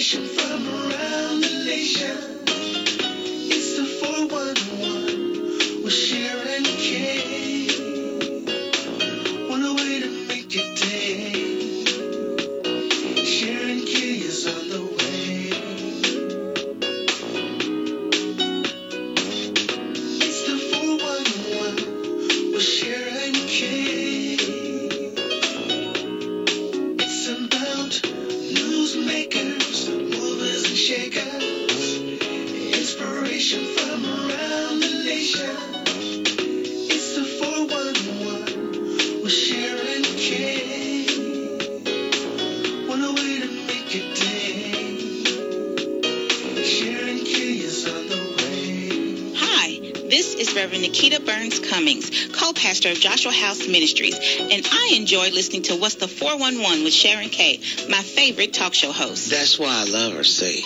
Inspiration from around the nation. It's the 411 with Sharon K. On a way to make your day. Sharon K is on the way. It's the 411 with Sharon K. It's about newsmakers, movers and shakers. Inspiration from around the nation. It's the 411 with Sharon K. On a way to make your day. Sharon K is on the way. Hi, this is Reverend Nikita Burns Cummings, co-pastor of Joshua House Ministries, and I enjoy listening to What's the 411 with Sharon K., my favorite talk show host. That's why I love her, see.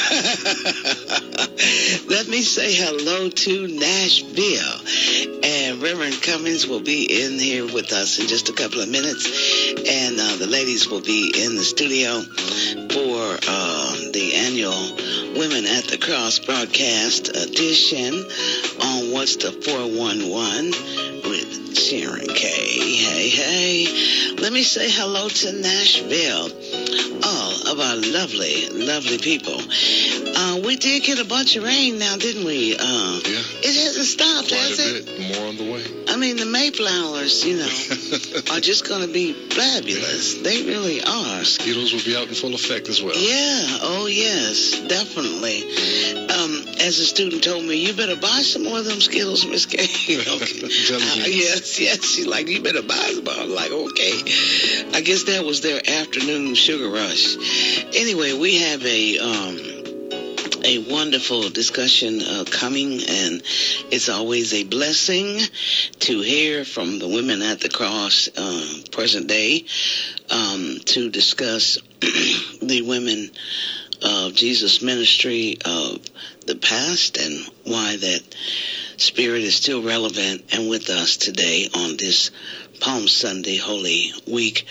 Let me say hello to Nashville. And Reverend Cummings will be in here with us in just a couple of minutes. And the ladies will be in the studio for the annual Women at the Cross broadcast edition on What's the 411 with Sharon K. Hey, hey. Let me say hello to Nashville. All of our lovely, lovely people. We did get a bunch of rain now, didn't we? Yeah. It hasn't stopped, Quite has a it? bit. More on the way. I mean, the Mayflowers, are just going to be fabulous. They really are. Mosquitoes will be out in full effect as well. Yeah. Oh, yes. Definitely. As a student told me, you better buy some more of them Skittles, Miss Kay. Okay. Yes. She's like, you better buy some. I'm like, okay. I guess that was their afternoon sugar rush. Anyway, we have a wonderful discussion coming, and it's always a blessing to hear from the Women at the Cross present day to discuss the women of Jesus' ministry of the past and why that spirit is still relevant and with us today on this Palm Sunday Holy Week.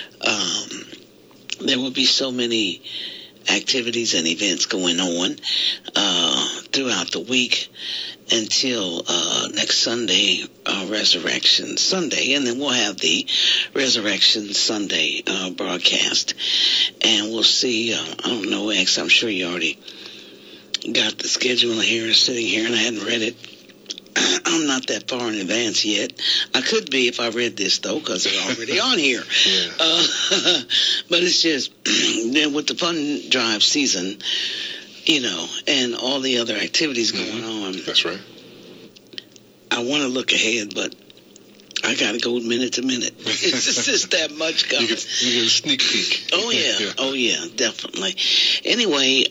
There will be so many activities and events going on throughout the week until next Sunday, Resurrection Sunday, and then we'll have the Resurrection Sunday broadcast, and we'll see. I don't know, X, I'm sure you already got the schedule here, sitting here, and I hadn't read it. I'm not that far in advance yet. I could be if I read this, though, because they're already on here. Yeah. But it's just, with the fund drive season, and all the other activities going on. That's right. I want to look ahead, but I got to go minute to minute. It's just that much coming. You get a sneak peek. Oh, yeah. Oh, yeah, definitely. Anyway,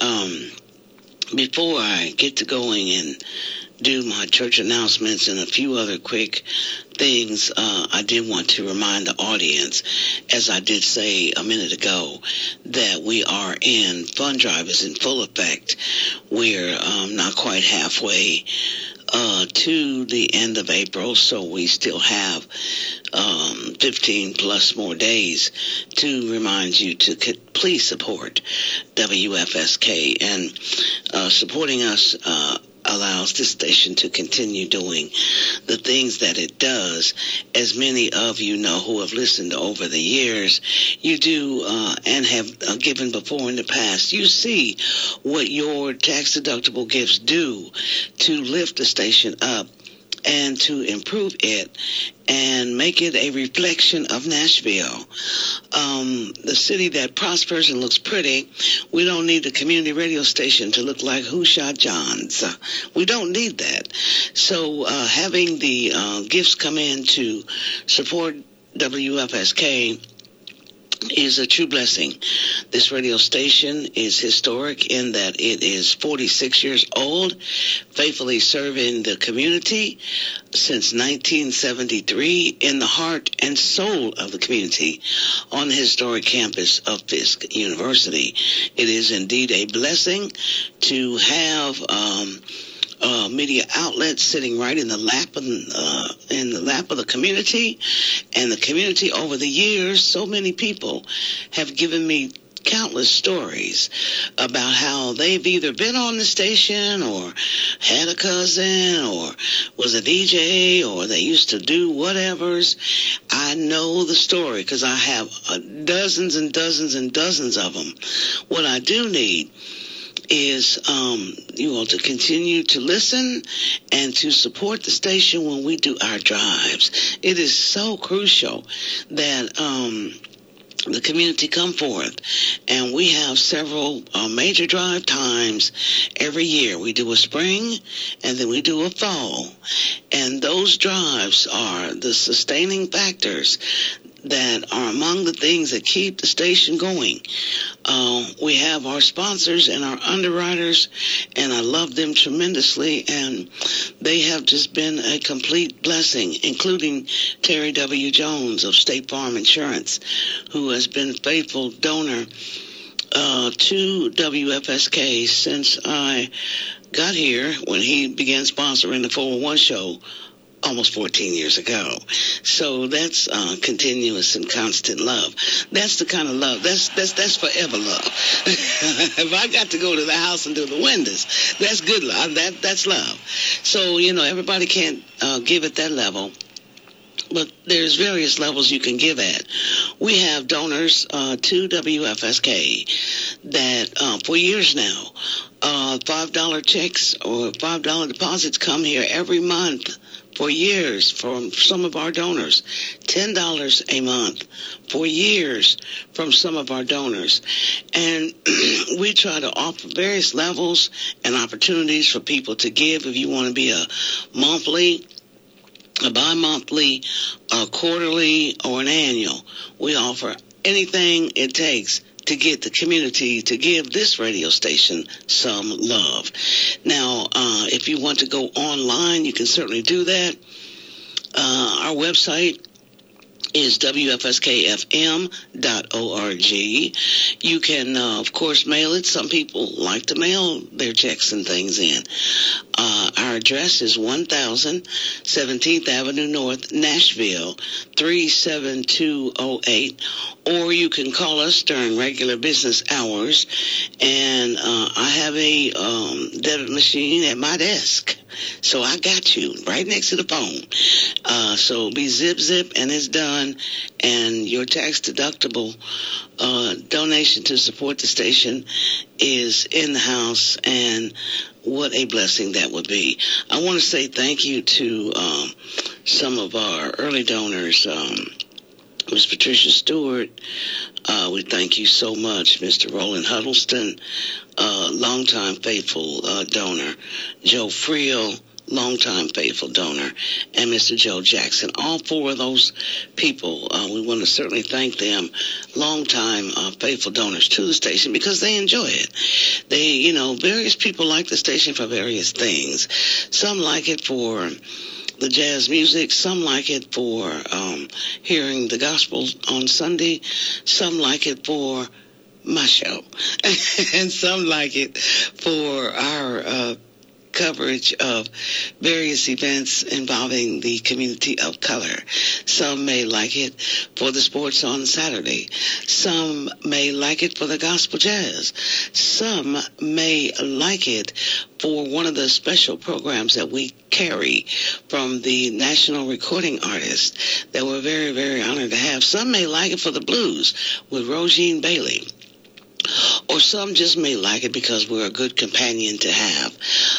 before I get to going and do my church announcements and a few other quick things, I did want to remind the audience, as I did say a minute ago, that we are in fund drive is in full effect. We're not quite halfway to the end of April, so we still have 15 plus more days to remind you to please support WFSK, and supporting us allows this station to continue doing the things that it does. As many of you know who have listened over the years, you do and have given before in the past, you see what your tax-deductible gifts do to lift the station up and to improve it and make it a reflection of Nashville. The city that prospers and looks pretty. We don't need the community radio station to look like Who Shot Johns. We don't need that. So having the gifts come in to support WFSK is a true blessing. This radio station is historic in that it is 46 years old, faithfully serving the community since 1973 in the heart and soul of the community on the historic campus of Fisk University. It is indeed a blessing to have media outlets sitting right in the lap of the community, and the community over the years. So many people have given me countless stories about how they've either been on the station or had a cousin or was a DJ or they used to do whatevers. I know the story because I have dozens and dozens and dozens of them. What I do need is you all to continue to listen and to support the station when we do our drives. It is so crucial that the community come forth, and we have several major drive times every year. We do a spring, and then we do a fall, and those drives are the sustaining factors that are among the things that keep the station going. We have our sponsors and our underwriters, and I love them tremendously, and they have just been a complete blessing, including Terry W. Jones of State Farm Insurance, who has been a faithful donor to WFSK since I got here when he began sponsoring the 401 show almost 14 years ago. So that's continuous and constant love. That's the kind of love. That's forever love. If I got to go to the house and do the windows, that's good love. That's love. So, everybody can't give at that level. But there's various levels you can give at. We have donors to WFSK that for years now, $5 checks or $5 deposits come here every month for years from some of our donors. $10 a month for years from some of our donors. And we try to offer various levels and opportunities for people to give. If you want to be a monthly, a bi-monthly, a quarterly, or an annual, we offer anything it takes to get the community to give this radio station some love. Now, if you want to go online, you can certainly do that. Our website is WFSKFM.org. You can, of course, mail it. Some people like to mail their checks and things in. Our address is 1000 17th Avenue North, Nashville, 37208. Or you can call us during regular business hours. And I have a debit machine at my desk. So I got you right next to the phone. So be zip, and it's done. And your tax deductible donation to support the station is in the house. And what a blessing that would be. I want to say thank you to some of our early donors. Ms. Patricia Stewart, we thank you so much. Mr. Roland Huddleston, longtime faithful donor. Joe Friel, longtime faithful donor. And Mr. Joe Jackson. All four of those people, we want to certainly thank them, longtime faithful donors to the station, because they enjoy it. They, various people like the station for various things. Some like it for the jazz music. Some like it for hearing the gospel on Sunday. Some like it for my show. And some like it for our coverage of various events involving the community of color. Some may like it for the sports on Saturday. Some may like it for the gospel jazz. Some may like it for one of the special programs that we carry from the national recording artist that we're very, very honored to have. Some may like it for the blues with Rosine Bailey. Or some just may like it because we're a good companion to have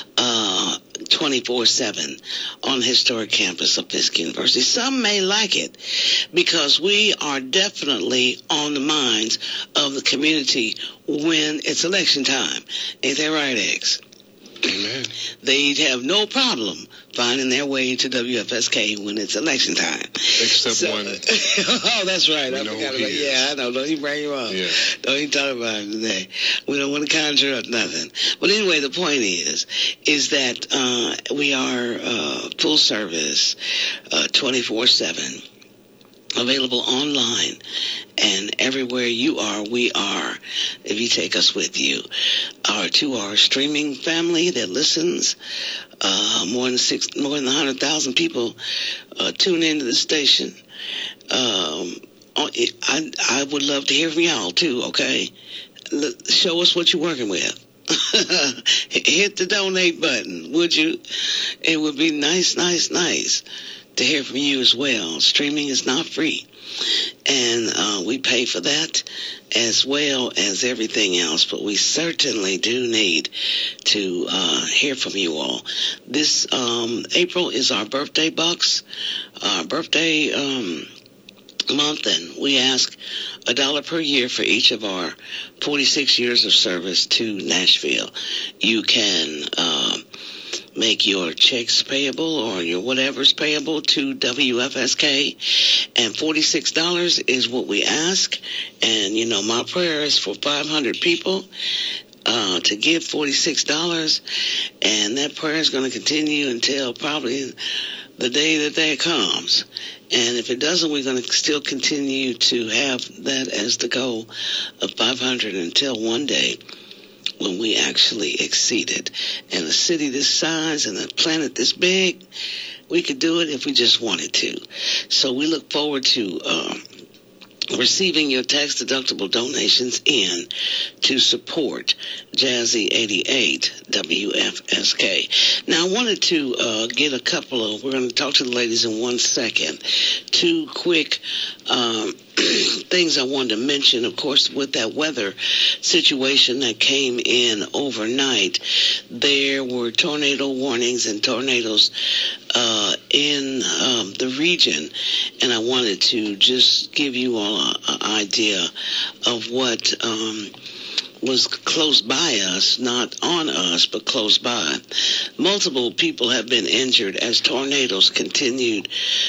24/7 on the historic campus of Fisk University. Some may like it because we are definitely on the minds of the community when it's election time. Ain't that right, X? Amen. They'd have no problem finding their way to WFSK when it's election time. Except one. Oh, that's right. I forgot about it. Yeah, I know. Don't even bring him up. Yeah. Don't even talk about him today. We don't want to conjure up nothing. But anyway, the point is that we are full service, 24/7. Available online, and everywhere you are, we are, if you take us with you. To our streaming family that listens, more than 100,000 people tune into the station. I would love to hear from y'all too, okay? show us what you're working with. Hit the donate button, would you? It would be nice to hear from you as well. Streaming is not free, and we pay for that as well as everything else, but we certainly do need to hear from you all. This April is our birthday bucks, our birthday month, and we ask $1 per year for each of our 46 years of service to Nashville. You can make your checks payable or your whatever's payable to WFSK, and $46 is what we ask. And you know, my prayer is for 500 people to give $46, and that prayer is going to continue until probably the day that comes. And if it doesn't, we're going to still continue to have that as the goal of 500 until one day when we actually exceed it. And a city this size and a planet this big, we could do it if we just wanted to. So we look forward to receiving your tax-deductible donations in to support Jazzy 88 WFSK. Now, I wanted to get a couple of, we're going to talk to the ladies in 1 second, 2 quick things I wanted to mention. Of course, with that weather situation that came in overnight, there were tornado warnings and tornadoes in the region, and I wanted to just give you all an idea of what was close by us, not on us, but close by. Multiple people have been injured as tornadoes continued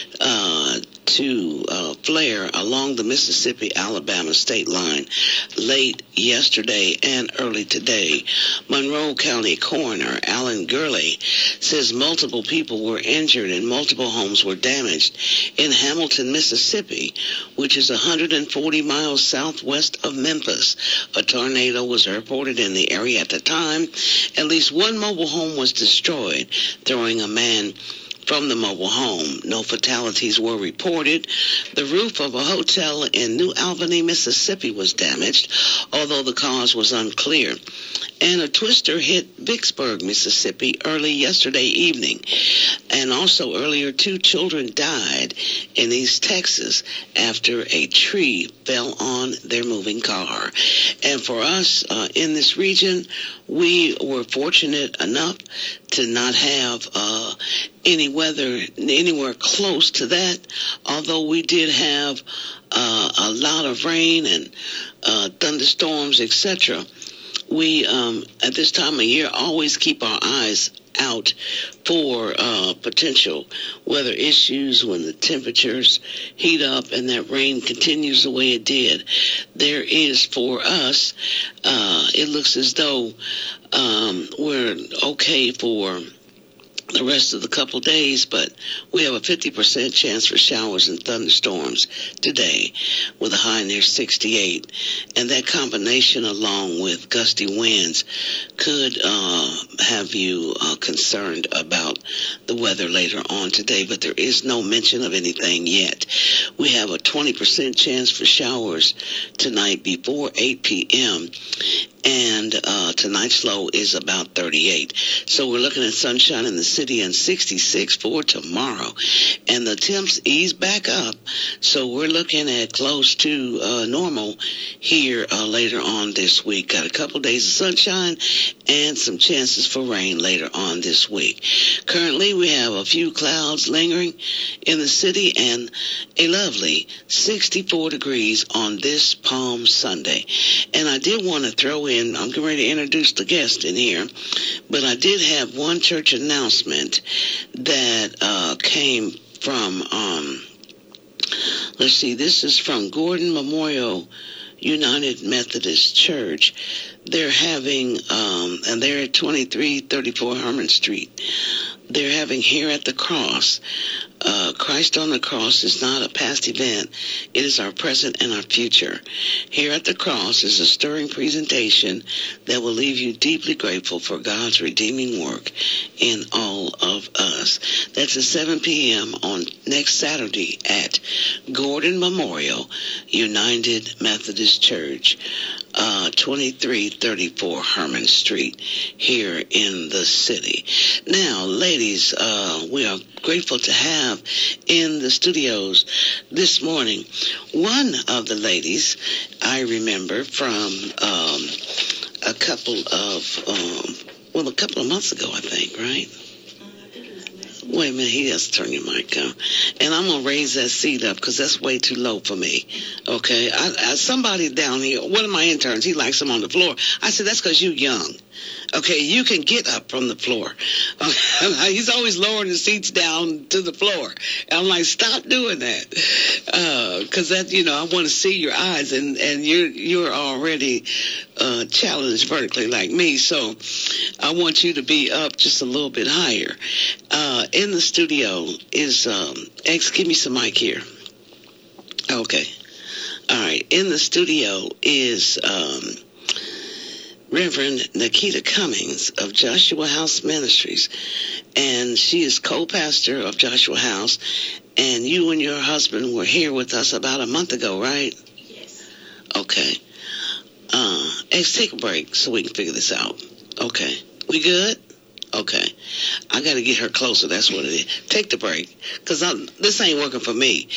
to flare along the Mississippi-Alabama state line late yesterday and early today. Monroe County Coroner Alan Gurley says multiple people were injured and multiple homes were damaged in Hamilton, Mississippi, which is 140 miles southwest of Memphis. A tornado was reported in the area at the time. At least one mobile home was destroyed, throwing a man from the mobile home. No fatalities were reported. The roof of a hotel in New Albany, Mississippi was damaged, although the cause was unclear. And a twister hit Vicksburg, Mississippi early yesterday evening. And also earlier, 2 children died in East Texas after a tree fell on their moving car. And for us in this region, we were fortunate enough to not have any weather anywhere close to that, although we did have a lot of rain and thunderstorms, etc. We, at this time of year, always keep our eyes out for potential weather issues when the temperatures heat up and that rain continues the way it did. There is, for us, it looks as though we're okay for the rest of the couple days, but we have a 50% chance for showers and thunderstorms today with a high near 68. And that combination, along with gusty winds, could have you concerned about the weather later on today, but there is no mention of anything yet. We have a 20% chance for showers tonight before 8 p.m., and tonight's low is about 38. So we're looking at sunshine in the city and 66 for tomorrow. And the temps ease back up. So we're looking at close to normal here later on this week. Got a couple days of sunshine and some chances for rain later on this week. Currently, we have a few clouds lingering in the city and a lovely 64 degrees on this Palm Sunday. And I did want to throw in, I'm getting ready to introduce the guest in here, but I did have one church announcement that came from, let's see, this is from Gordon Memorial United Methodist Church. They're having, and they're at 2334 Herman Street. They're having Here at the Cross. Christ on the Cross is not a past event. It is our present and our future. Here at the Cross is a stirring presentation that will leave you deeply grateful for God's redeeming work in all of us. That's at 7 p.m. on next Saturday at Gordon Memorial United Methodist Church. 2334 Herman Street here in the city. Now, ladies, we are grateful to have in the studios this morning one of the ladies I remember from a couple of months ago, I think, right? Wait a minute, he has to turn your mic on. And I'm going to raise that seat up because that's way too low for me. Okay? Somebody down here, one of my interns, he likes them on the floor. I said, that's because you're young. Okay? You can get up from the floor. Okay? He's always lowering the seats down to the floor. And I'm like, stop doing that. Because that, I want to see your eyes. And you're already challenged vertically like me. So I want you to be up just a little bit higher. In the studio is, X, give me some mic here. Okay. All right. In the studio is Reverend Nikita Cummings of Joshua House Ministries. And she is co-pastor of Joshua House. And you and your husband were here with us about a month ago, right? Yes. Okay. X, take a break so we can figure this out. Okay. We good? Okay. I got to get her closer. That's what it is. Take the break. Because this ain't working for me.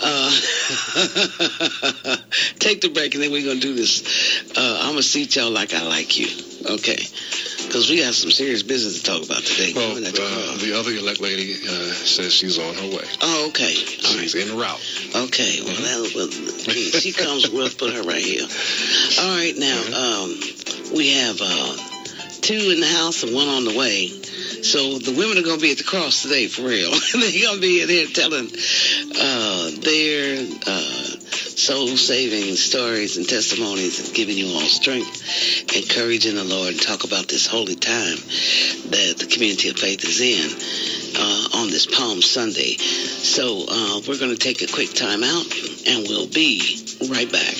Take the break, and then we're going to do this. I'm going to seat y'all like I like you. Okay. Because we got some serious business to talk about today. Well, the other elect lady says she's on her way. Oh, okay. She's en route. Okay. Well, she comes, we'll put her right here. All right. Now, we have... two in the house and one on the way. So the women are going to be at the cross today, for real. They're going to be in here telling their soul-saving stories and testimonies and giving you all strength and courage in the Lord and talk about this holy time that the community of faith is in on this Palm Sunday. So we're going to take a quick time out and we'll be right back.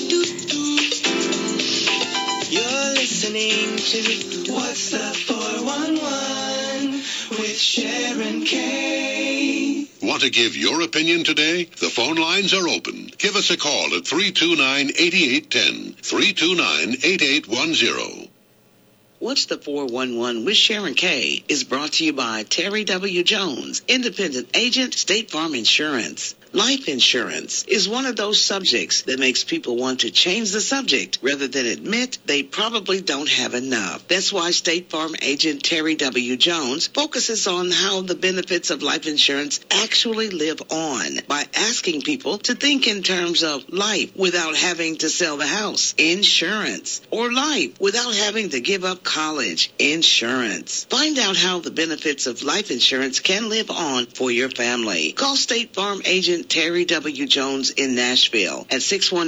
You're listening to What's the 411 with Sharon K. Want to give your opinion today? The phone lines are open. Give us a call at 329-8810, 329-8810. What's the 411 with Sharon K. is brought to you by Terry W. Jones, independent agent, State Farm Insurance. Life insurance is one of those subjects that makes people want to change the subject rather than admit they probably don't have enough. That's why State Farm agent Terry W. Jones focuses on how the benefits of life insurance actually live on by asking people to think in terms of life without having to sell the house, insurance, or life without having to give up college, insurance. Find out how the benefits of life insurance can live on for your family. Call State Farm agent Terry W. Jones in Nashville at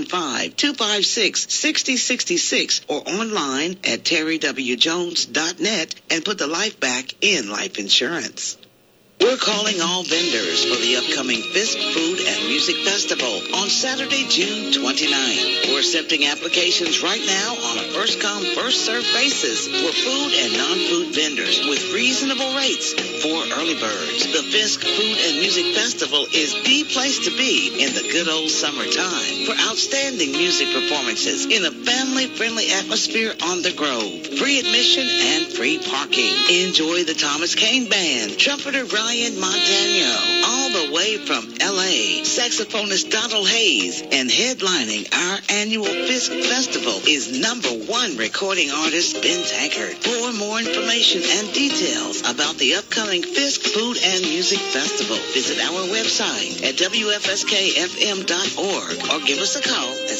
615-256-6066 or online at terrywjones.net and put the life back in life insurance. We're calling all vendors for the upcoming Fisk Food and Music Festival on Saturday, June 29th. We're accepting applications right now on a first-come, first-served basis for food and non-food vendors with reasonable rates for early birds. The Fisk Food and Music Festival is the place to be in the good old summertime for outstanding music performances in a family-friendly atmosphere on the Grove. Free admission and free parking. Enjoy the Thomas Kane Band, trumpeter Ryan Montano, all the way from L.A., saxophonist Donald Hayes, and headlining our annual Fisk Festival is #1 recording artist Ben Tankard. For more information and details about the upcoming Fisk Food and Music Festival, visit our website at WFSKFM.org or give us a call at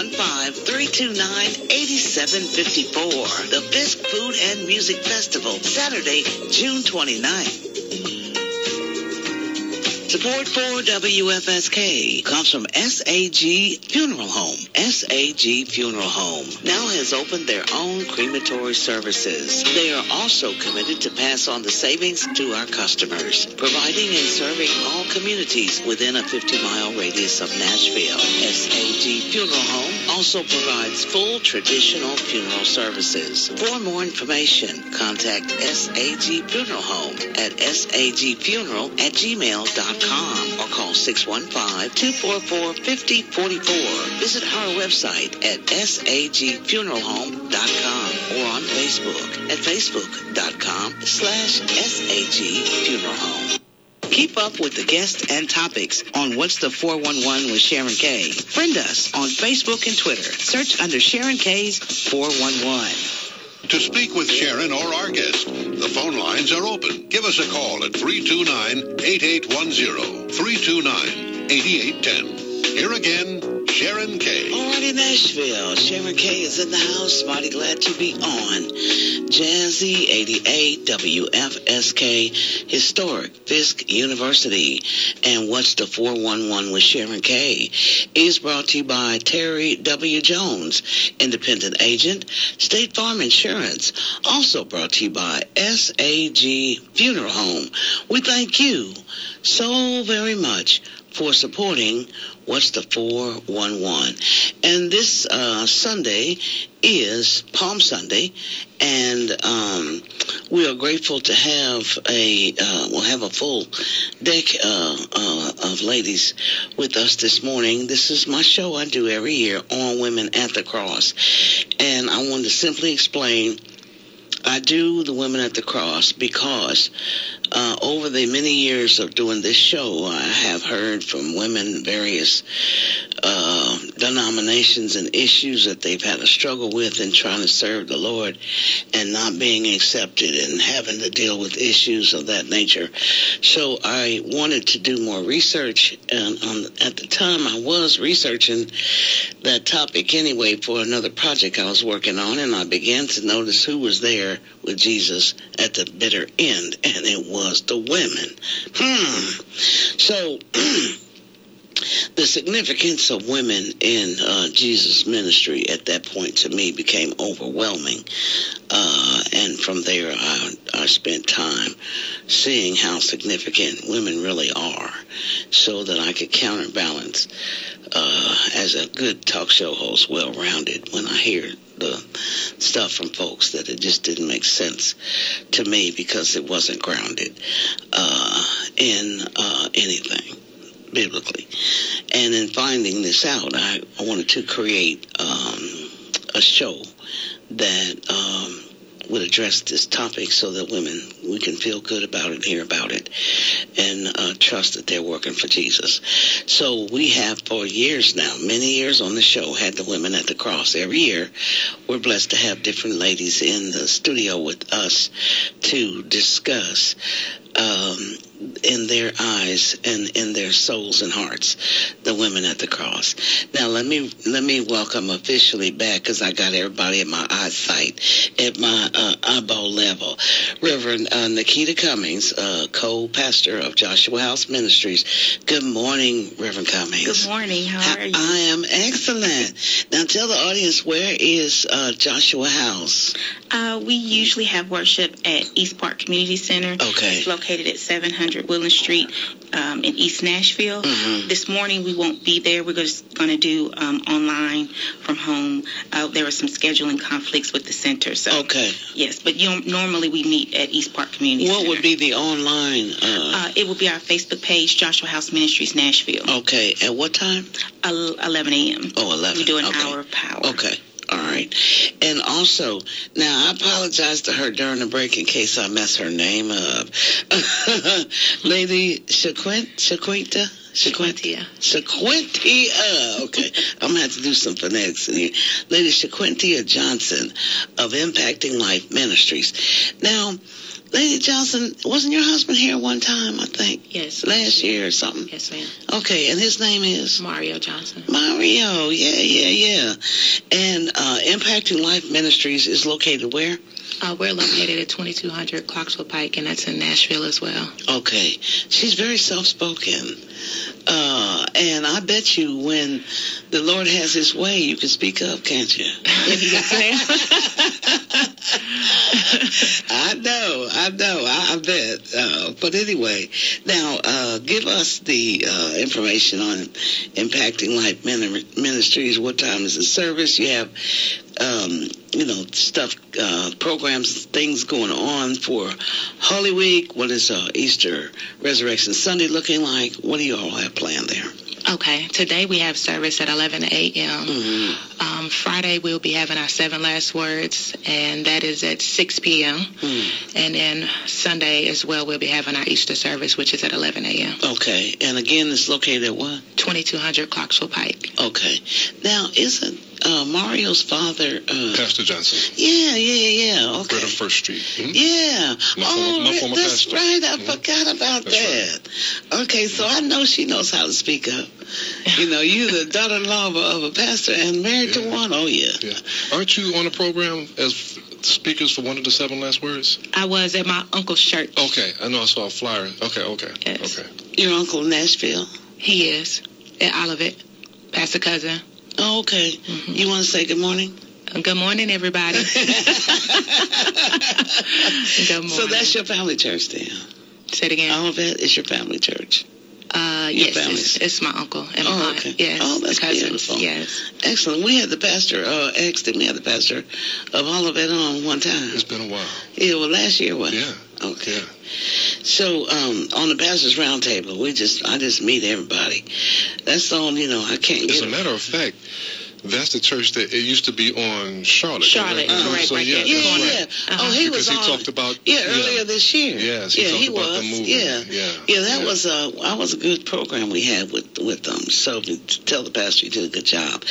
615-329-8754. The Fisk Food and Music Festival, Saturday, June 29th. Support for WFSK comes from SAG Funeral Home. SAG Funeral Home now has opened their own crematory services. They are also committed to pass on the savings to our customers, providing and serving all communities within a 50-mile radius of Nashville. SAG Funeral Home also provides full traditional funeral services. For more information, contact SAG Funeral Home at sagfuneral@gmail.com. SageFuneralHome.com or call 615-244-5044. Visit our website at SAGFuneralHome.com or on Facebook at Facebook.com/SAGFuneralHome. Keep up with the guests and topics on What's the 411 with Sharon K. Friend us on Facebook and Twitter. Search under Sharon K's 411. To speak with Sharon or our guest, the phone lines are open. Give us a call at 329-8810, 329-8810. Here again, Sharon K. All right, in Nashville, Sharon K is in the house. Mighty glad to be on. Jazzy 88 WFSK, historic Fisk University. And What's the 411 with Sharon K is brought to you by Terry W. Jones, independent agent, State Farm Insurance. Also brought to you by SAG Funeral Home. We thank you so very much for supporting What's the 411. And this Sunday is Palm Sunday, and we are grateful to have we'll have a full deck of ladies with us this morning. This is my show I do every year on Women at the Cross, and I wanted to simply explain I do the Women at the Cross because over the many years of doing this show, I have heard from women various denominations and issues that they've had a struggle with in trying to serve the Lord and not being accepted and having to deal with issues of that nature. So I wanted to do more research, and at the time I was researching that topic anyway for another project I was working on, and I began to notice who was there with Jesus at the bitter end, and it was the women. So the significance of women in Jesus' ministry at that point to me became overwhelming. And from there, I spent time seeing how significant women really are so that I could counterbalance as a good talk show host, well-rounded, when I hear the stuff from folks that it just didn't make sense to me because it wasn't grounded in anything biblically. And in finding this out, I wanted to create a show that would address this topic so that we can feel good about it, hear about it, and trust that they're working for Jesus. So we have for years now, many years on the show, had the Women at the Cross. Every year, we're blessed to have different ladies in the studio with us to discuss in their eyes and in their souls and hearts, the Women at the Cross. Now let me welcome officially back, because I got everybody at my eyesight, at my eyeball level, Reverend Nikita Cummings, co-pastor of Joshua House Ministries. Good morning, Reverend Cummings. Good morning. How are you? I am excellent. Now tell the audience, where is Joshua House? We usually have worship at East Park Community Center. Okay. It's located at 700 Willand Street in East Nashville. Mm-hmm. This morning we won't be there. We're just going to do online from home. There were some scheduling conflicts with the center. So okay. Yes, but normally we meet at East Park Community Center. What would be the online? It would be our Facebook page, Joshua House Ministries Nashville. Okay. At what time? 11 a.m. Oh, 11. We do an hour of power. Okay. All right. And also, now I apologize to her during the break in case I mess her name up. Lady Shaquintia. Okay. I'm going to have to do some phonetics in here. Lady Shaquintia Johnson of Impacting Life Ministries. Now, Lady Johnson, wasn't your husband here one time, I think? Yes. Last year or something? Yes, ma'am. Okay, and his name is? Mario Johnson. Mario, yeah. And Impacting Life Ministries is located where? We're located at 2200 Clarksville Pike, and that's in Nashville as well. Okay. She's very soft-spoken. And I bet you when the Lord has his way, you can speak up, can't you? Yes, ma'am. I know. I bet. that. But anyway, now give us the information on Impacting Life Ministries. What time is the service? You have, stuff, programs, things going on for Holy Week. What is Easter Resurrection Sunday looking like? What do you all have planned there? Okay, today we have service at 11 a.m. Mm-hmm. Friday we'll be having our 7 last words, and that is at 6 p.m. And then Sunday as well we'll be having our Easter service, which is at 11 a.m. Okay, and again it's located at what? 2200 Clarksville Pike. Okay. Now, isn't Mario's father... Pastor Johnson. Yeah. Okay. Right on First Street. Mm-hmm. Yeah. My former that's pastor. right. I forgot about That's that. Right. Okay, so I know she knows how to speak up. You're the daughter-in-law of a pastor and married to one. Oh, yeah. Yeah. Aren't you on the program as speakers for one of the 7 last words? I was at my uncle's church. Okay. I know I saw a flyer. Okay. Yes. Okay. Your uncle in Nashville? He is at Olivet. Pastor Cousin. Oh, okay. Mm-hmm. You want to say good morning? Good morning, everybody. Good morning. So that's your family church then? Say it again. All of it is your family church? Yes, it's my uncle and my aunt. Okay. Yes. Oh, that's cousins. beautiful. Yes. Excellent. We had the pastor, we had the pastor of all of it on one time. It's been a while. Yeah, well, last year, wasn't it? Yeah. Okay. Yeah. So, on the pastor's roundtable, I just meet everybody. That's all, I can't As get a matter of fact, that's the church that it used to be on Charlotte. Charlotte, correct, So, right yeah, there. Yeah. Uh-huh. Oh, he because was he on. talked about Earlier this year. Yes, he talked about was. the movement. Yeah, that was a good program we had with So tell the pastor you did a good job.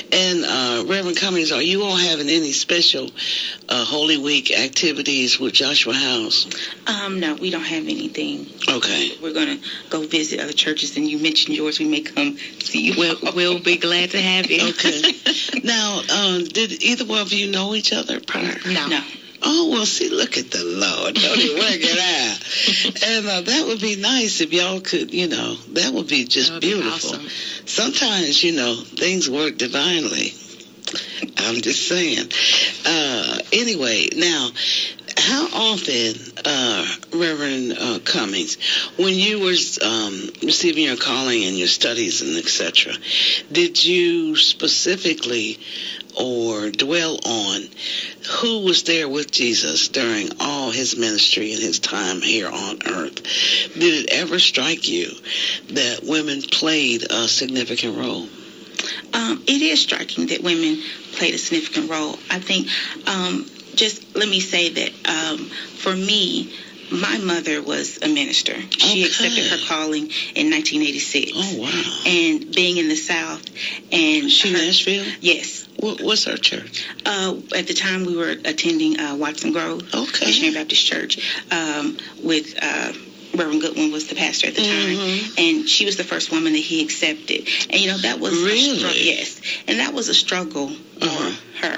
And Reverend Cummings, are you all having any special Holy Week activities with Joshua House? No, we don't have anything. Okay. We're going to go visit other churches, and you mentioned yours. We may come see you. We'll be glad to have you. Okay. Now, did either one of you know each other prior? No. Oh, well, see, look at the Lord. Don't he work it out? And that would be nice if y'all could, that would be just That would be beautiful. awesome. Sometimes, things work divinely. I'm just saying. Anyway, now, how often, Reverend Cummings, when you were receiving your calling and your studies and etc., did you specifically or dwell on who was there with Jesus during all his ministry and his time here on earth? Did it ever strike you that women played a significant role? It is striking that women played a significant role. I think, just let me say that for me, my mother was a minister. She accepted her calling in 1986. Oh, wow. And being in the South. And she Nashville? Yes. What's her church? At the time, we were attending Watson Grove Missionary Baptist Church with Reverend Goodwin was the pastor at the time, and she was the first woman that he accepted. And, that was a struggle. Yes. And that was a struggle for her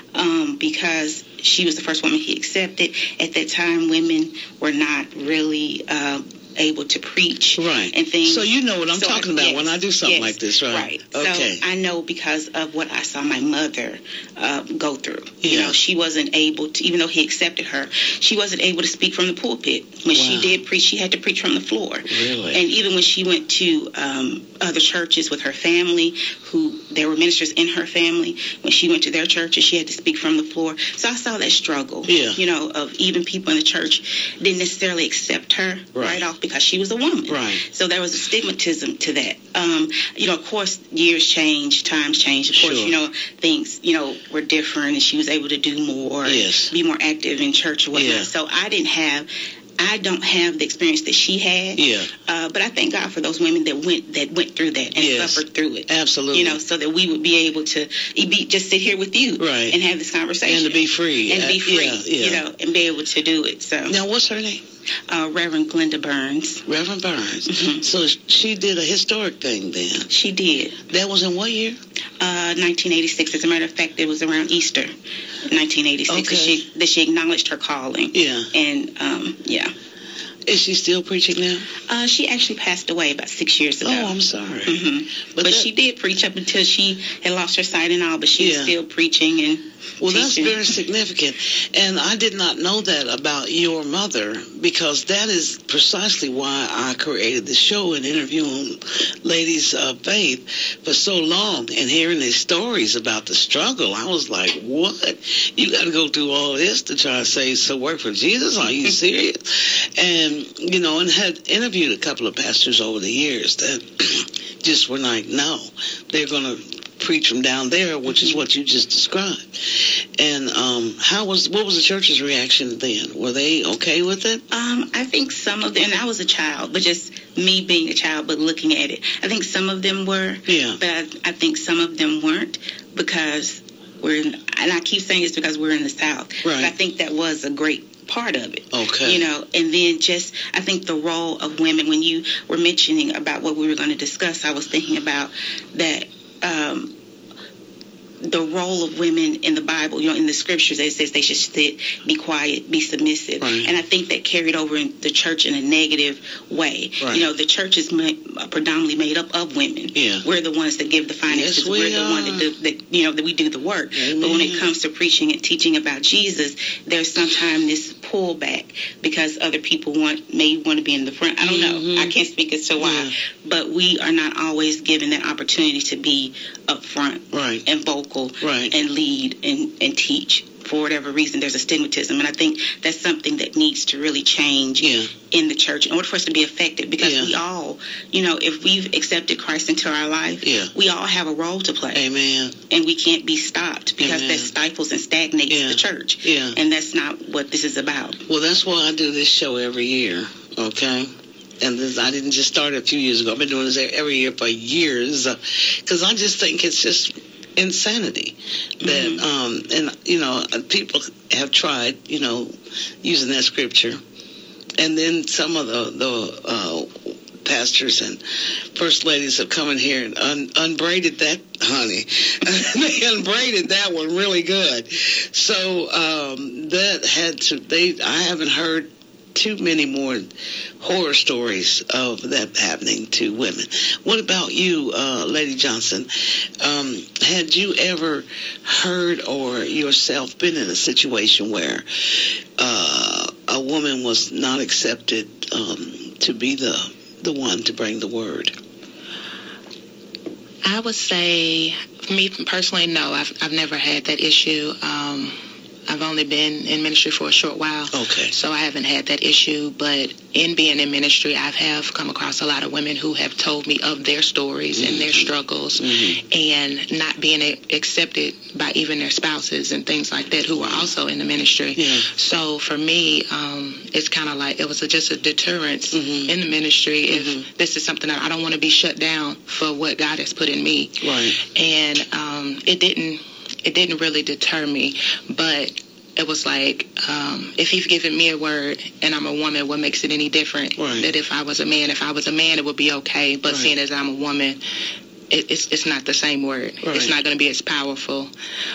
because she was the first woman he accepted. At that time, women were not really able to preach and things. So you know what I'm talking about when I do something like this, right? Right. Okay. So I know because of what I saw my mother go through. Yeah. She wasn't able to, even though he accepted her, she wasn't able to speak from the pulpit. When she did preach, she had to preach from the floor. Really? And even when she went to other churches with her family, there were ministers in her family, when she went to their churches, she had to speak from the floor. So I saw that struggle, of even people in the church didn't necessarily accept her right off because she was a woman. Right. So there was a stigmatism to that. Of course, years change, times change. Of course, things, were different, and she was able to do more, be more active in church or whatnot. So I don't have the experience that she had. But I thank God for those women that went through that and suffered through it. Absolutely. So that we would be able to just sit here with you and have this conversation. And to be free. And be free, and be able to do it. So now, what's her name? Reverend Glenda Burns. Reverend Burns. So she did a historic thing then. She did. That was in what year? 1986. As a matter of fact, it was around Easter, 1986, that she acknowledged her calling. Yeah. And Is she still preaching now? She actually passed away about 6 years ago. Oh, I'm sorry. Mm-hmm. But she did preach up until she had lost her sight and all, but she was still preaching and well, teaching. That's very significant. And I did not know that about your mother, because that is precisely why I created the show and interviewing ladies of faith for so long, and hearing their stories about the struggle. I was like, what? You got to go through all this to try to say some work for Jesus? Are you serious? And, you know, and had interviewed a couple of pastors over the years that just were like, no, they're going to preach from down there, which is what you just described. And what was the church's reaction then? Were they okay with it? I think some of them, and I was a child, but just me being a child, but looking at it, I think some of them were, but I think some of them weren't, because and I keep saying this because we're in the South, right. But I think that was a great part of it. Okay. You know, and then just, I think the role of women, when you were mentioning about what we were going to discuss, I was thinking about that, the role of women in the Bible, you know, in the scriptures, it says they should sit, be quiet, be submissive. Right. And I think that carried over in the church in a negative way. Right. You know, the church is predominantly made up of women. Yeah. We're the ones that give the finances. Yes, we're the one that do, that we do the work. Amen. But when it comes to preaching and teaching about Jesus, there's sometimes this pullback because other people may want to be in the front. I don't know. I can't speak as to why. But we are not always given that opportunity to be up front and vocal and lead and teach. For whatever reason, there's a stigmatism, and I think that's something that needs to really change in the church in order for us to be effective, because we all, you know, if we've accepted Christ into our life, we all have a role to play. Amen. And we can't be stopped, because that stifles and stagnates the church. And that's not what this is about. Well, that's why I do this show every year, okay? And I didn't just start a few years ago. I've been doing this every year for years, because I just think it's just insanity that and you know, people have tried, you know, using that scripture, and then some of the pastors and first ladies have come in here and unbraided that honey. They unbraided that one really good. So I haven't heard too many more horror stories of that happening to women. What about you, Lady Johnson? Had you ever heard or yourself been in a situation where a woman was not accepted to be the one to bring the word? I would say, for me personally, no. I've never had that issue. I've only been in ministry for a short while, so I haven't had that issue. But in being in ministry, I have come across a lot of women who have told me of their stories and their struggles, and not being accepted by even their spouses and things like that, who are also in the ministry. So for me, it's kind of like it was just a deterrence in the ministry. If this is something that I don't want to be shut down for what God has put in me, and it didn't really deter me, but it was like, if he's given me a word and I'm a woman, what makes it any different? That if I was a man, it would be okay. But seeing as I'm a woman, it's not the same word. It's not going to be as powerful.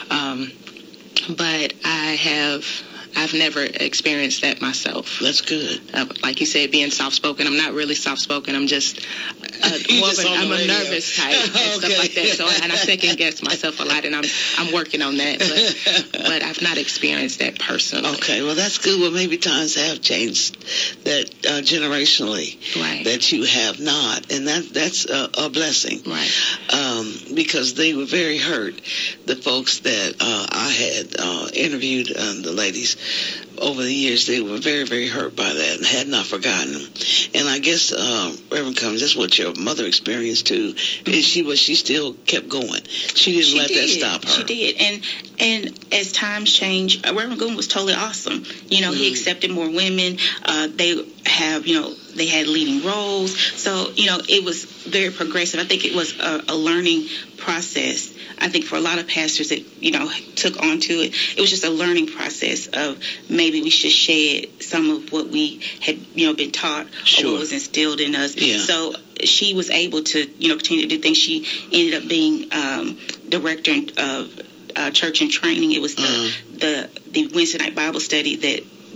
But I've never experienced that myself. That's good. Like you said, being soft-spoken. I'm not really soft-spoken. I'm just I'm a nervous type and stuff like that. So, and I second-guess myself a lot, and I'm working on that. But I've not experienced that personally. Okay, well, that's good. Well, maybe times have changed that generationally. That you have not. And that's a blessing. Because they were very hurt. The folks that I had interviewed, the ladies, over the years, they were very, very hurt by that and had not forgotten them. And I guess, Reverend Cummings, that's what your mother experienced too. Is she still kept going. She didn't let that stop her. She did. And as times change, Reverend Goon was totally awesome. You know, he accepted more women. They had leading roles. So, you know, it was very progressive. I think it was a learning process. I think for a lot of pastors that, you know, took onto it, it was just a learning process of maybe we should shed some of what we had, you know, been taught or what was instilled in us. So she was able to, you know, continue to do things. She ended up being director of church and training. It was the Wednesday night Bible study that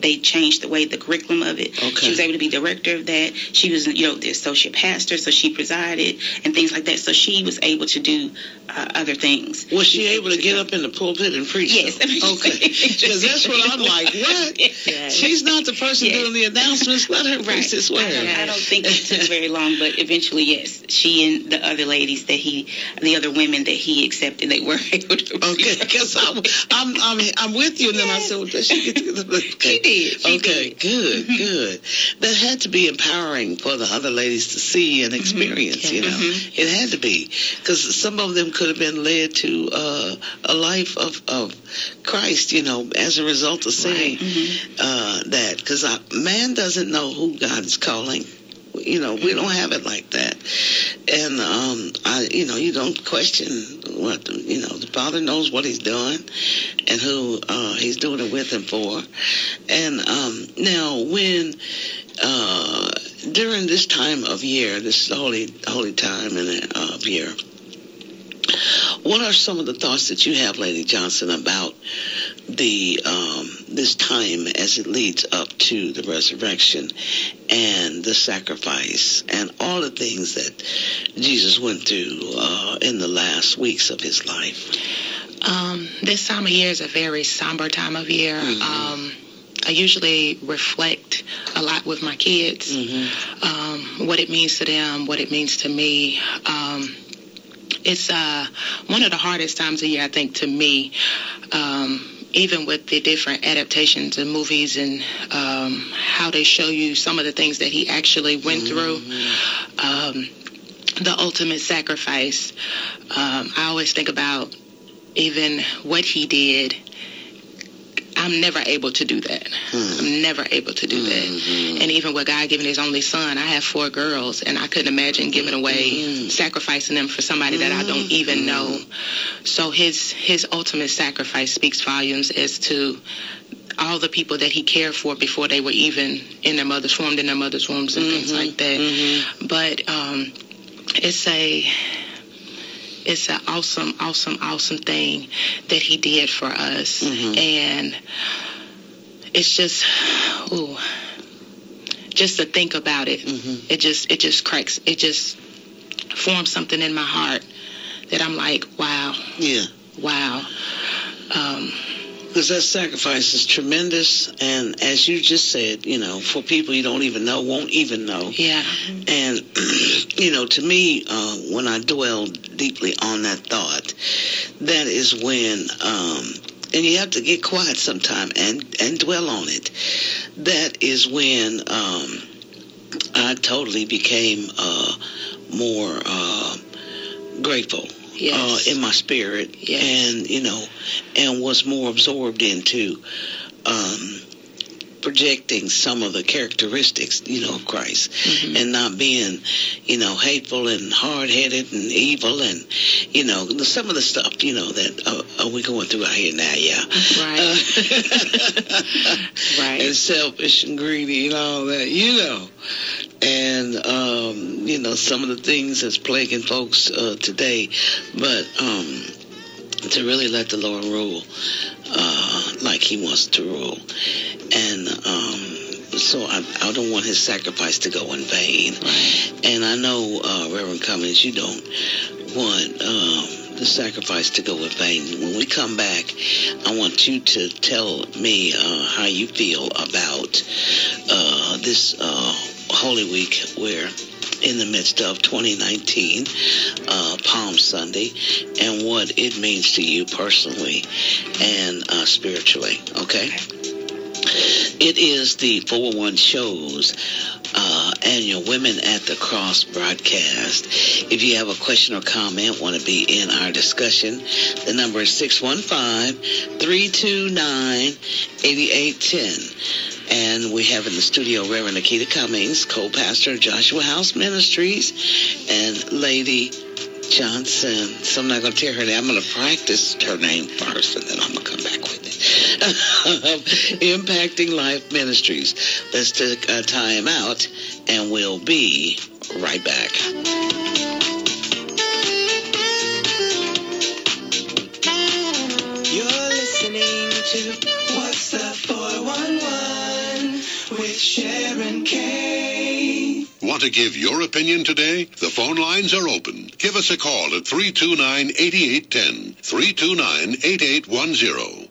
they changed the way the curriculum of it. Okay. She was able to be director of that. She was, the associate pastor, so she presided and things like that. So she was able to do other things. Was she able to get up in the pulpit and preach? Yes. Okay. Because that's what I'm like. What? Yes. She's not the person doing the announcements. Let her preach this word. I don't think it took very long, but eventually, yes, she and the other ladies the other women that he accepted, they were able to preach. Okay, because I'm with you, and then I said, well, does she get to the... She did. She did. Good. That had to be empowering for the other ladies to see and experience, It had to be, because some of them could have been led to a life of Christ, as a result of saying that. Because man doesn't know who God is calling. We don't have it like that. And, you don't question what, the Father knows what he's doing and who he's doing it with and for. And now when, during this time of year, this holy time of year, what are some of the thoughts that you have, Lady Johnson, about this time as it leads up to the resurrection and the sacrifice and all the things that Jesus went through in the last weeks of his life? This time of year is a very somber time of year. I usually reflect a lot with my kids, what it means to them, what it means to me. It's one of the hardest times of year, I think, to me, even with the different adaptations of movies and how they show you some of the things that he actually went through. The ultimate sacrifice. I always think about even what he did. I'm never able to do that. I'm never able to do that. And even with God giving his only son, I have 4 girls, and I couldn't imagine giving away, sacrificing them for somebody that I don't even know. So his ultimate sacrifice speaks volumes as to all the people that he cared for before they were even in their mother's womb, and things like that. But it's an awesome thing that he did for us. And it's just to think about it, it just forms something in my heart that I'm like, wow. Yeah. Wow. Because that sacrifice is tremendous, and as you just said, for people you don't even know, won't even know. Yeah. And, to me, when I dwell deeply on that thought, that is when, and you have to get quiet sometime and dwell on it. That is when I totally became more grateful. Yes. In my spirit, yes. And and was more absorbed into projecting some of the characteristics, of Christ, and not being, hateful and hard-headed and evil and, some of the stuff, that we're going through out here now, Right. Right. And selfish and greedy and all that, and, some of the things that's plaguing folks today. But to really let the Lord rule like he wants to rule. And so I don't want his sacrifice to go in vain. Right. And I know, Reverend Cummings, you don't want the sacrifice to go in vain. When we come back, I want you to tell me how you feel about this Holy Week. We're in the midst of 2019, Palm Sunday, and what it means to you personally and spiritually, okay? It is the 401 Show's annual Women at the Cross broadcast. If you have a question or comment, want to be in our discussion, the number is 615-329-8810. And we have in the studio Reverend Nikita Cummings, co-pastor of Joshua House Ministries, and Lady Johnson. So I'm not going to tell her that. I'm going to practice her name first, and then I'm going to come back with it. Impacting Life Ministries. Let's take a time out, and we'll be right back. You're listening to What's the 411? Sharon K. Want to give your opinion today? The phone lines are open. Give us a call at 329-8810, 329-8810.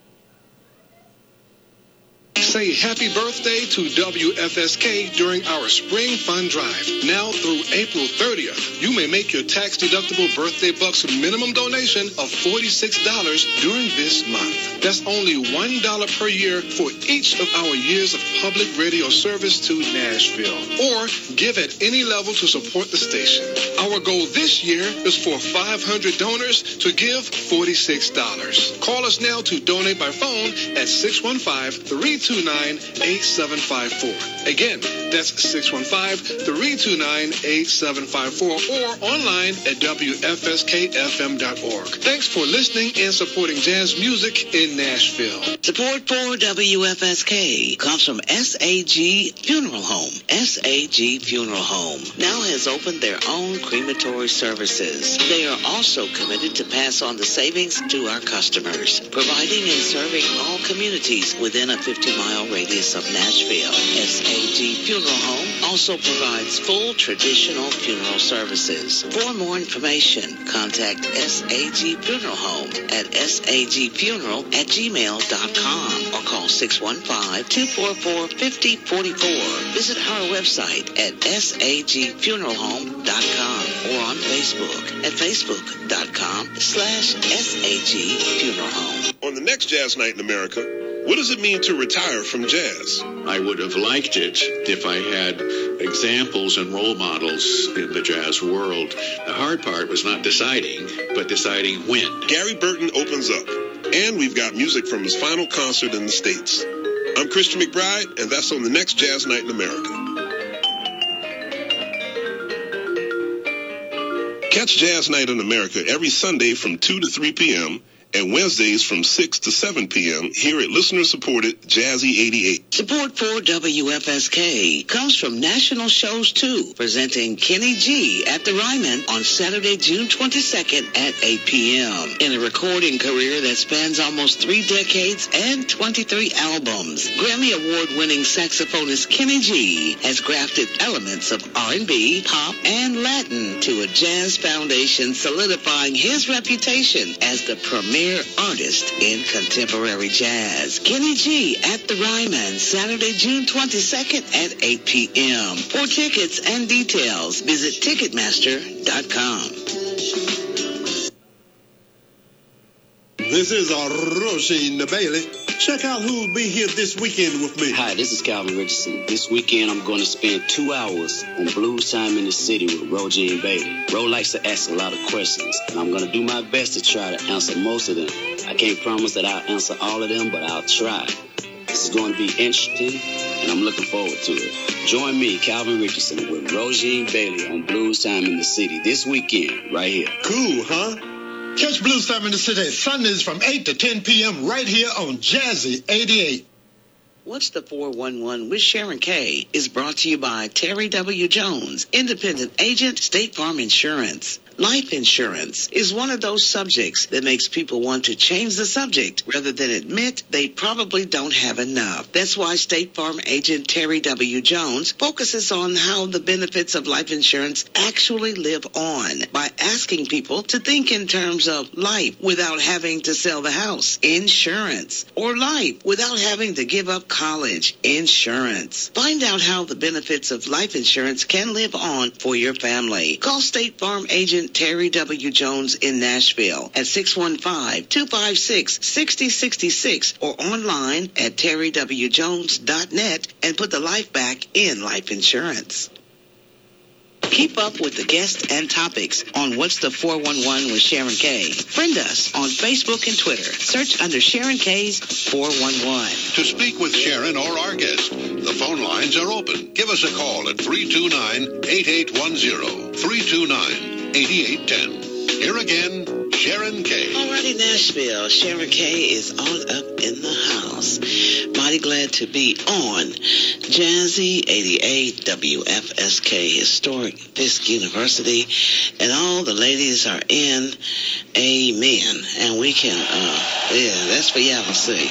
Say happy birthday to WFSK during our Spring Fun Drive. Now through April 30th, you may make your tax-deductible birthday bucks minimum donation of $46 during this month. That's only $1 per year for each of our years of public radio service to Nashville. Or give at any level to support the station. Our goal this year is for 500 donors to give $46. Call us now to donate by phone at 615-329-8754. Again, that's 615-329-8754 or online at WFSKFM.org. Thanks for listening and supporting jazz music in Nashville. Support for WFSK comes from SAG Funeral Home. SAG Funeral Home now has opened their own crematory services. They are also committed to pass on the savings to our customers, providing and serving all communities within a 50-mile radius of Nashville. SAG Funeral Home also provides full traditional funeral services. For more information, contact SAG Funeral Home at sagfuneral@gmail.com or call 615-244-5044. Visit our website at sagfuneralhome.com or on Facebook at facebook.com/SAG Funeral Home. On the next Jazz Night in America, what does it mean to retire from jazz? I would have liked it if I had examples and role models in the jazz world. The hard part was not deciding, but deciding when. Gary Burton opens up, and we've got music from his final concert in the States. I'm Christian McBride, and that's on the next Jazz Night in America. Catch Jazz Night in America every Sunday from 2 to 3 p.m., and Wednesdays from 6 to 7 p.m. here at listener-supported Jazzy 88. Support for WFSK comes from National Shows 2, presenting Kenny G at the Ryman on Saturday, June 22nd at 8 p.m. In a recording career that spans almost 3 decades and 23 albums, Grammy Award-winning saxophonist Kenny G has grafted elements of R&B, pop, and Latin to a jazz foundation, solidifying his reputation as the premier artist in contemporary jazz. Kenny G at the Ryman, Saturday, June 22nd at 8 p.m. For tickets and details, visit Ticketmaster.com. This is Roshi Bailey. Check out who'll be here this weekend with me. Hi, this is Calvin Richardson. This weekend, I'm going to spend 2 hours on Blues Time in the City with Roji and Bailey. Ro likes to ask a lot of questions, and I'm going to do my best to try to answer most of them. I can't promise that I'll answer all of them, but I'll try. This is going to be interesting, and I'm looking forward to it. Join me, Calvin Richardson, with Roji and Bailey on Blues Time in the City this weekend, right here. Cool, huh? Catch Blues Time in the City Sundays from 8 to 10 p.m. right here on Jazzy 88. What's the 411 with Sharon K is brought to you by Terry W. Jones, independent agent, State Farm Insurance. Life insurance is one of those subjects that makes people want to change the subject rather than admit they probably don't have enough. That's why State Farm agent Terry W. Jones focuses on how the benefits of life insurance actually live on by asking people to think in terms of life without having to sell the house, insurance, or life without having to give up college, insurance. Find out how the benefits of life insurance can live on for your family. Call State Farm agent Terry W. Jones in Nashville at 615-256-6066 or online at terrywjones.net and put the life back in life insurance. Keep up with the guests and topics on What's the 411 with Sharon K. Friend us on Facebook and Twitter. Search under Sharon K's 411. To speak with Sharon or our guest, the phone lines are open. Give us a call at 329-8810, 329-8810. Here again, Sharon Kay. Alrighty, Nashville. Sharon Kay is on up in the house. Mighty glad to be on Jazzy 88 WFSK Historic Fisk University. And all the ladies are in. Amen. And we can, that's for y'all to say.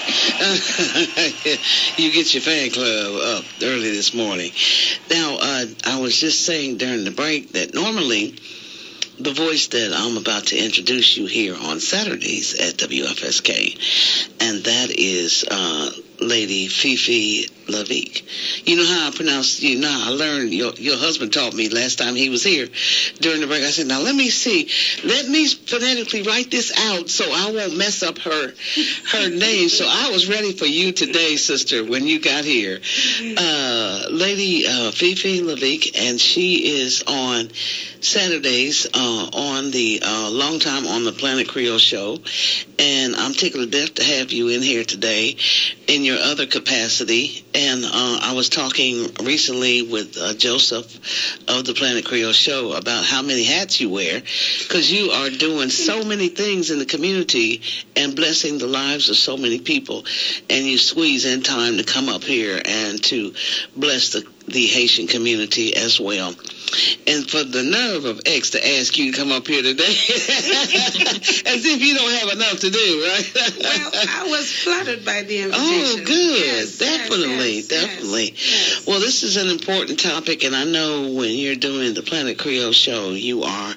You get your fan club up early this morning. Now, I was just saying during the break that normally the voice that I'm about to introduce you here on Saturdays at WFSK, and that is Lady Fifi Lavique. You know how I pronounce, I learned, your husband taught me last time he was here during the break. I said, now let me phonetically write this out so I won't mess up her name. So I was ready for you today, sister, when you got here. Lady Fifi Lavique, and she is on Saturdays on the Long Time on the Planet Creole show. And I'm tickled to death to have you in here today in your other capacity. And I was talking recently with Joseph of the Planet Creole show about how many hats you wear, because you are doing so many things in the community and blessing the lives of so many people. And you squeeze in time to come up here and to bless the Haitian community as well. And for the nerve of X to ask you to come up here today, as if you don't have enough to do, right? Well, I was flattered by the invitation. Oh, good. Yes, definitely. Yes. Well, this is an important topic, and I know when you're doing the Planet Creole show, you are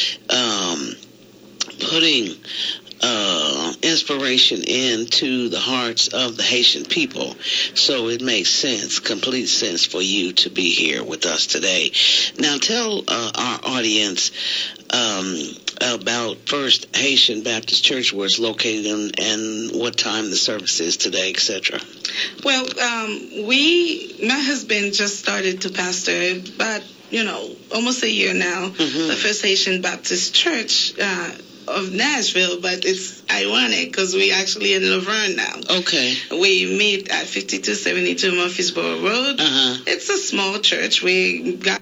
putting inspiration into the hearts of the Haitian people. So it makes sense, complete sense for you to be here with us today. Now tell our audience about First Haitian Baptist Church, where it's located and what time the service is today, etc. Well, my husband just started to pastor about, almost a year now, the First Haitian Baptist Church of Nashville, but it's ironic because we actually in Laverne now. Okay. We meet at 5272 Murfreesboro Road. It's a small church. We got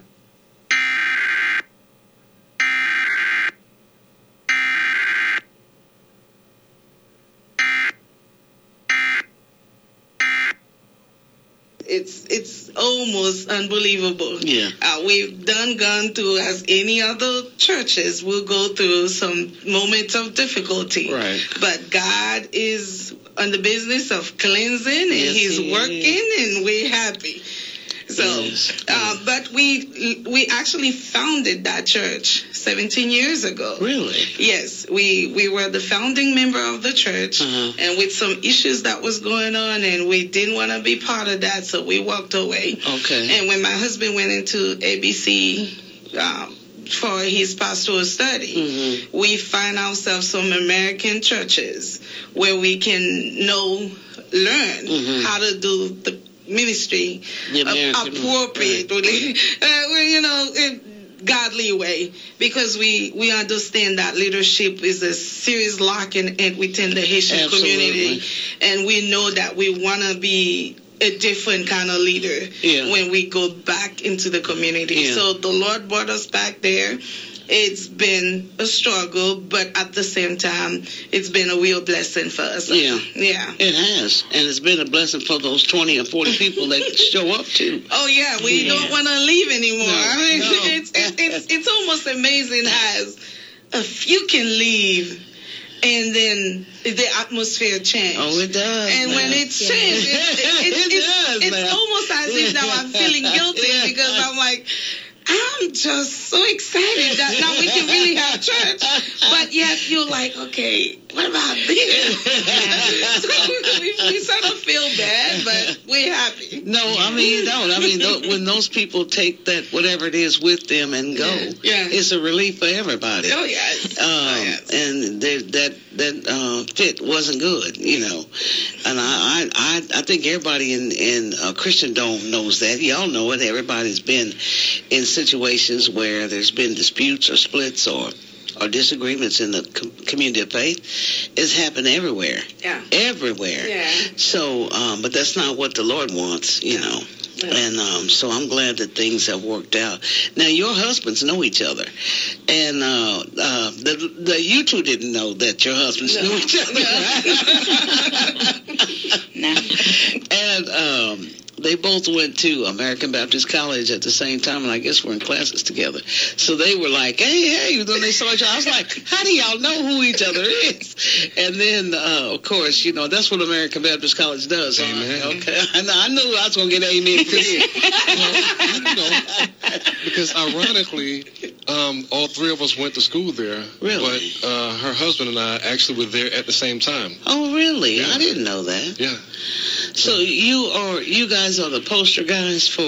It's almost unbelievable. Yeah. We've gone through, as any other churches, we'll go through some moments of difficulty. Right. But God is on the business of cleansing, and He's working, and we're happy. So, but we actually founded that church 17 years ago. Really? Yes, we were the founding member of the church, and with some issues that was going on, and we didn't want to be part of that, so we walked away. Okay. And when my husband went into ABC for his pastoral study, we find ourselves some American churches where we can learn how to do the ministry appropriately, godly way, because we understand that leadership is a serious lock within the Haitian community, and we know that we want to be a different kind of leader when we go back into the community. So the Lord brought us back there. It's been a struggle, but at the same time, it's been a real blessing for us. Yeah. Yeah. It has. And it's been a blessing for those 20 or 40 people that show up, too. Oh, yeah. We don't want to leave anymore. It's almost amazing as if you can leave and then the atmosphere change. Oh, it does. And when it's changed, it's almost as if now I'm feeling guilty because I'm like, I'm just so excited that now we can really have church. But yet you're like, okay, what about this? So we sort of feel bad, but we're happy. No, I mean, you don't. I mean, when those people take that, whatever it is, with them and go, it's a relief for everybody. Oh, yes. And that fit wasn't good, And I think everybody in Christendom knows that. Y'all know it. Everybody's been in situations where there's been disputes or splits or disagreements in the community of faith. It's happened everywhere. Yeah. Everywhere. Yeah. So, but that's not what the Lord wants, And so I'm glad that things have worked out. Now, your husbands know each other. And you two didn't know that your husbands knew each other, right? No. And they both went to American Baptist College at the same time, and I guess we're in classes together. So they were like, hey, when they saw each other, I was like, how do y'all know who each other is? And then, of course, that's what American Baptist College does. Amen. Okay. I knew I was going to get amen for you. Because ironically, all three of us went to school there. Really? But her husband and I actually were there at the same time. Oh, really? Yeah. I didn't know that. Yeah. So you guys are the poster guys for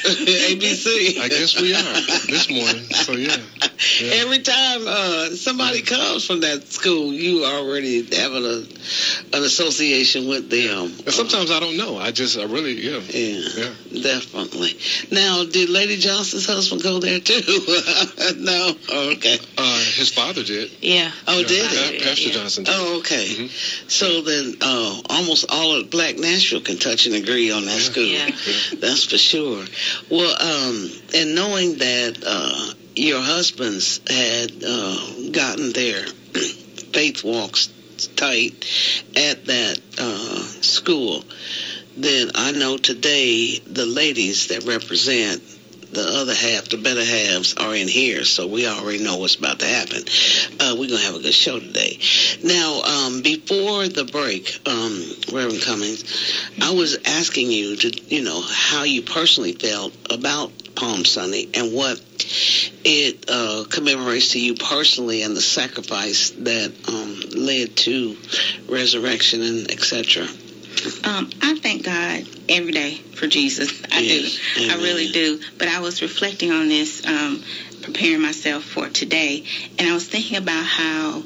ABC. I guess we are this morning. So yeah. Every time somebody comes from that school, you already have an association with them. And sometimes I don't know. I really. Yeah, definitely. Now, did Lady Johnson's husband go there too? No. Oh, okay. His father did. Yeah. Oh, did he? Pastor Johnson did. Oh, okay. Mm-hmm. So then, almost all of Black Nashville can touch and agree on that school. Yeah. That's for sure. Well, and knowing that your husbands had gotten their faith walks tight at that school, then I know today the ladies that represent the other half, the better halves, are in here, so we already know what's about to happen. We're going to have a good show today. Now, before the break, Reverend Cummings, I was asking you to, how you personally felt about Palm Sunday and what it commemorates to you personally and the sacrifice that led to resurrection and etc. I thank God every day for Jesus. I do. Amen. I really do. But I was reflecting on this, preparing myself for today, and I was thinking about how,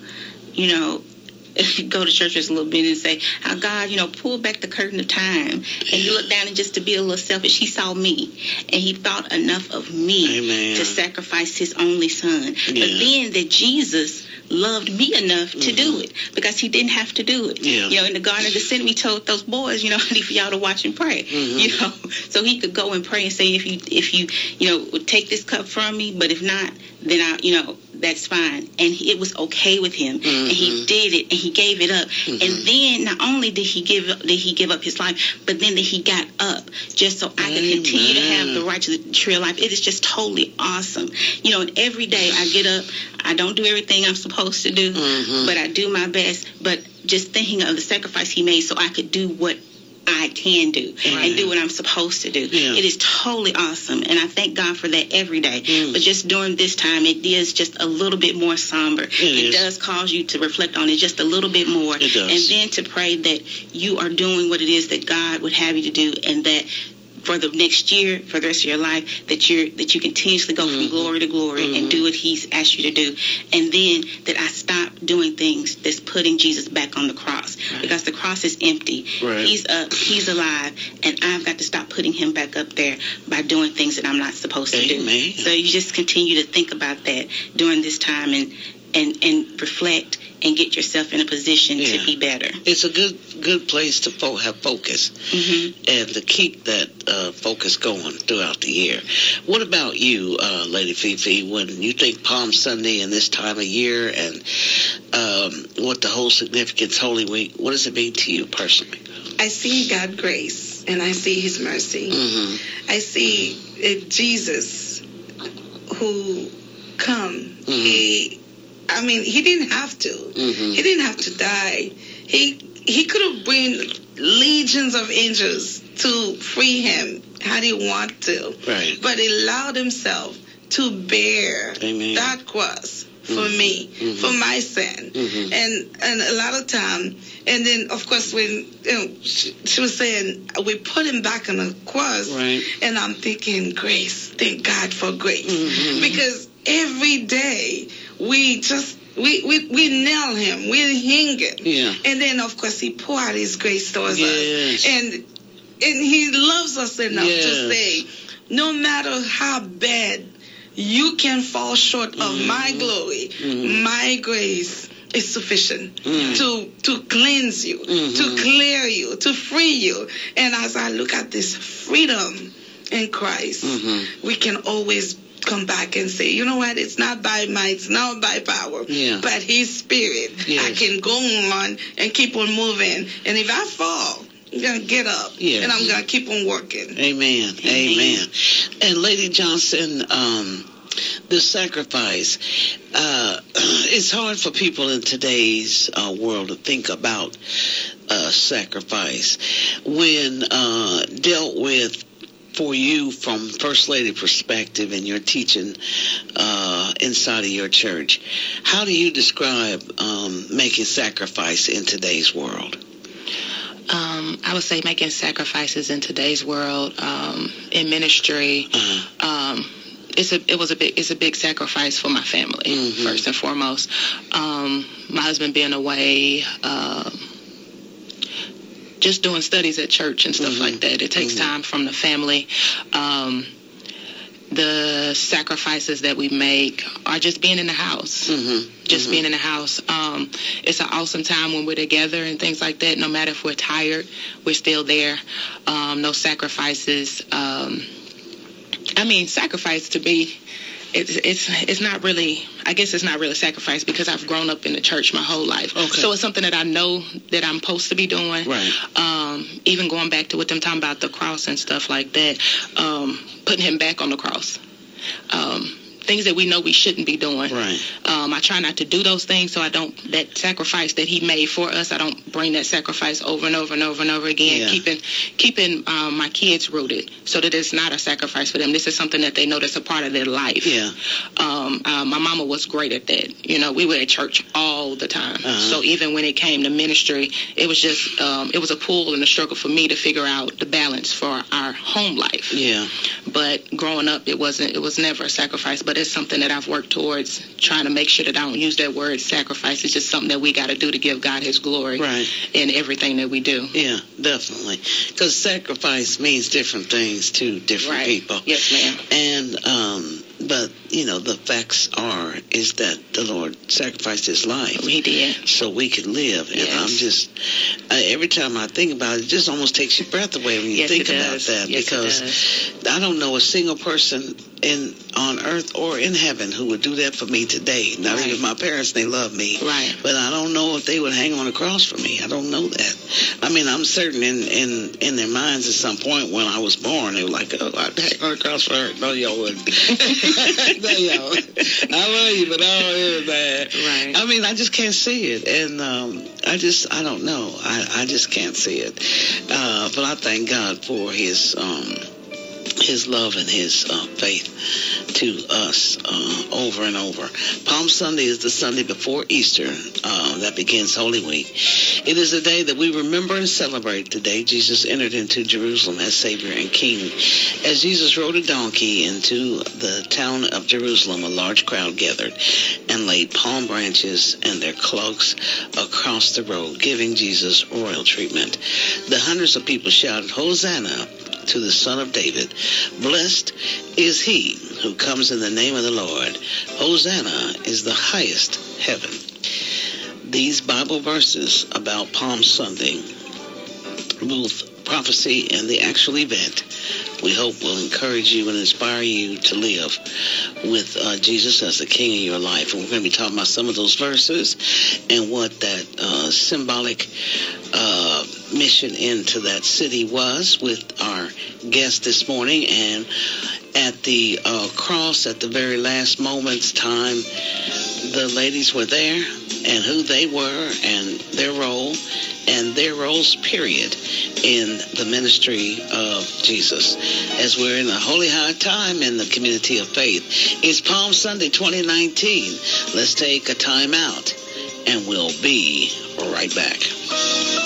if you go to church just a little bit and say how God, pulled back the curtain of time, and you look down and just to be a little selfish, he saw me, and he thought enough of me to sacrifice his only son. But then that Jesus loved me enough to do it, because he didn't have to do it. In the Garden of Gethsemane, he told those boys, I need for y'all to watch and pray. So he could go and pray and say, if you take this cup from me, but if not, then that's fine. And it was okay with him, and he did it, and he gave it up. And then not only did he give up his life, but then that he got up just so I could continue to have the right to the tree of life. It is just totally awesome. And every day I get up, I don't do everything I'm supposed to do, but I do my best. But just thinking of the sacrifice he made so I could do what I can do and do what I'm supposed to do. It is totally awesome, and I thank God for that every day. But just during this time, it is just a little bit more somber. It does cause you to reflect on it just a little bit more, and then to pray that you are doing what it is that God would have you to do, and that for the next year, for the rest of your life, that you continuously go from glory to glory and do what he's asked you to do. And then that I stop doing things that's putting Jesus back on the cross, because the cross is empty. He's up, he's alive, and I've got to stop putting him back up there by doing things that I'm not supposed to do. So you just continue to think about that during this time and reflect and get yourself in a position to be better. It's a good place to have focus and to keep that focus going throughout the year. What about you, Lady Fifi, when you think Palm Sunday and this time of year and what the whole significance, Holy Week, what does it mean to you personally? I see God's grace and I see his mercy. I see Jesus who come. He didn't have to. He didn't have to die. He could have bring legions of angels to free him had he want to. But he allowed himself to bear that cross for me, for my sin. And a lot of time, and then of course when she was saying we put him back on the cross, and I'm thinking grace. Thank God for grace, because every day we nail him, we hang it, and then of course he pour out his grace towards us, and he loves us enough to say, no matter how bad you can fall short of my glory, my grace is sufficient to cleanse you, to clear you, to free you. And as I look at this freedom in Christ, we can always come back and say, you know what, it's not by might, it's not by power, but His Spirit. Yes. I can go on and keep on moving. And if I fall, I'm going to get up, and I'm going to keep on working. Amen. Amen. And Lady Johnson, the sacrifice, it's hard for people in today's world to think about sacrifice. When dealt with for you from First Lady perspective and your teaching inside of your church, how do you describe making sacrifice in today's world? I would say making sacrifices in today's world in ministry. It's a big sacrifice for my family, first and foremost. My husband being away, just doing studies at church and stuff like that. It takes time from the family. The sacrifices that we make are just being in the house. Being in the house. It's an awesome time when we're together and things like that. No matter if we're tired, we're still there. No sacrifices. Sacrifice to me, it's not really, I guess it's not really sacrifice because I've grown up in the church my whole life. Okay. So it's something that I know that I'm supposed to be doing. Right. Even going back to what them talking about the cross and stuff like that, putting Him back on the cross. Things that we know we shouldn't be doing. Right. I try not to do those things, so I don't, that sacrifice that He made for us, I don't bring that sacrifice over and over and over and over again. Yeah. Keeping my kids rooted so that it's not a sacrifice for them. This is something that they know that's a part of their life. Yeah. My mama was great at that. You know, we were at church all the time. So even when it came to ministry, it was just, it was a pull and a struggle for me to figure out the balance for our home life. Yeah. But growing up, it was never a sacrifice, but it's something that I've worked towards, trying to make sure that I don't use that word sacrifice. It's just something that we got to do to give God His glory in everything that we do. Yeah, definitely. Because sacrifice means different things to different people. Yes, ma'am. And, but, you know, the facts is that the Lord sacrificed His life. He did. So we could live. And I'm just, every time I think about it, it just almost takes your breath away when you think about that. Yes, because I don't know a single person on earth or in heaven who would do that for me today. Not even my parents, they love me. Right. But I don't know if they would hang on a cross for me. I don't know that. I mean, I'm certain in their minds at some point when I was born, they were like, oh, I'd hang on a cross for her. No, y'all wouldn't. No, y'all. I love you, but I don't hear that. Right. I mean, I just can't see it. And I don't know. I just can't see it. But I thank God for His love and His faith to us over and over. Palm Sunday is the Sunday before Easter. That begins Holy Week. It is a day that we remember and celebrate the day Jesus entered into Jerusalem as Savior and King. As Jesus rode a donkey into the town of Jerusalem, a large crowd gathered and laid palm branches and their cloaks across the road, giving Jesus royal treatment. The hundreds of people shouted, Hosanna to the Son of David. Blessed is He who comes in the name of the Lord. Hosanna is the highest heaven. These Bible verses about Palm Sunday, both prophecy and the actual event, we hope will encourage you and inspire you to live with Jesus as the King in your life. And we're going to be talking about some of those verses and what that symbolic mission into that city was with our guest this morning. And at the cross, at the very last moment's time, the ladies were there and who they were and their role and their roles, period, in the ministry of Jesus. As we're in a holy high time in the community of faith, it's Palm Sunday 2019. Let's take a time out and we'll be right back.